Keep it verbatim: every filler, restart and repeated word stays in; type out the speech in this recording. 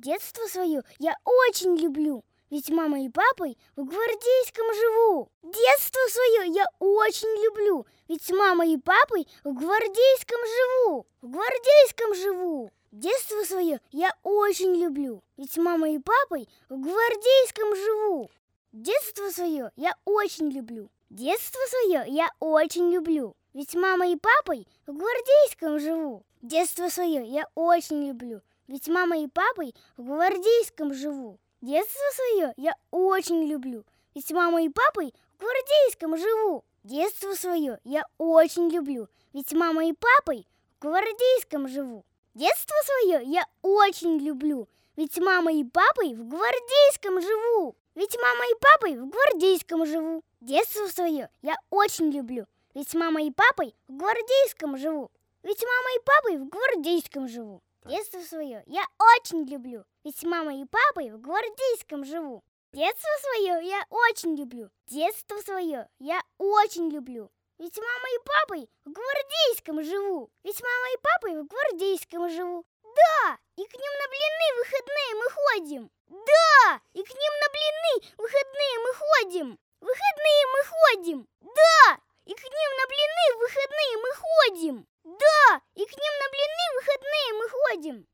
Детство свое я очень люблю, ведь мамой и папой в Гвардейском живу. Детство свое я очень люблю, ведь с мамой и папой в Гвардейском живу. В Гвардейском живу. Детство свое я очень люблю, ведь с мамой и папой в Гвардейском живу. Детство свое я очень люблю. Детство свое я очень люблю, ведь с мамой и папой в Гвардейском живу. Детство свое я очень люблю, ведь с мамой и папой в Гвардейском живу. Детство свое я очень люблю, ведь с мамой и папой в Гвардейском живу. Детство свое я очень люблю, ведь с мамой и папой в Гвардейском живу. Детство свое я очень люблю, ведь с мамой и папой в Гвардейском живу. Ведь с мамой и папой в Гвардейском живу. Детство свое я очень люблю, ведь с мамой и папой в Гвардейском живу. Ведь с мамой и папой в Гвардейском живу. Детство свое я очень люблю, ведь с мамой и папой в Гвардейском живу. Детство свое я очень люблю. Детство свое я очень люблю, ведь с мамой и папой в Гвардейском живу. Ведь с мамой и папой в Гвардейском живу. Да, и к ним на блины выходные мы ходим. Да, и к ним на блины выходные мы ходим. Выходные мы ходим. Да, и к ним на блины выходные мы ходим. Да, и к ним на блины выходные мы ходим.